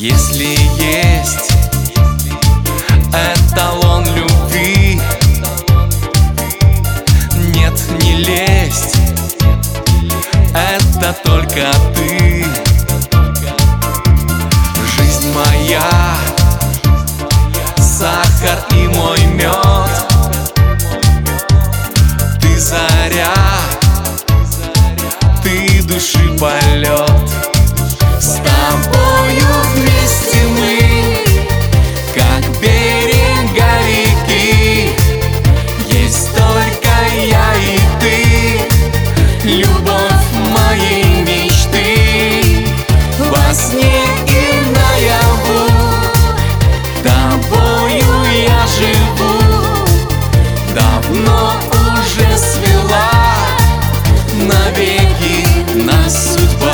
Если есть эталон любви, нет, не лезть, это только ты. Жизнь моя, сахар и мой мед, ты заря, ты души полет. С тобою вместе мы, как берега реки, есть только я и ты, любовь моей мечты. Во сне и наяву тобою я живу, давно уже свела навеки нас судьба.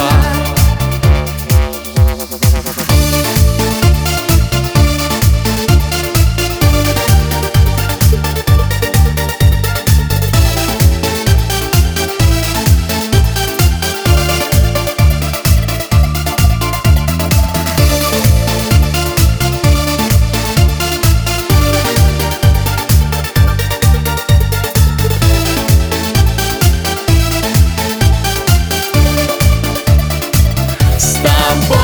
С тобой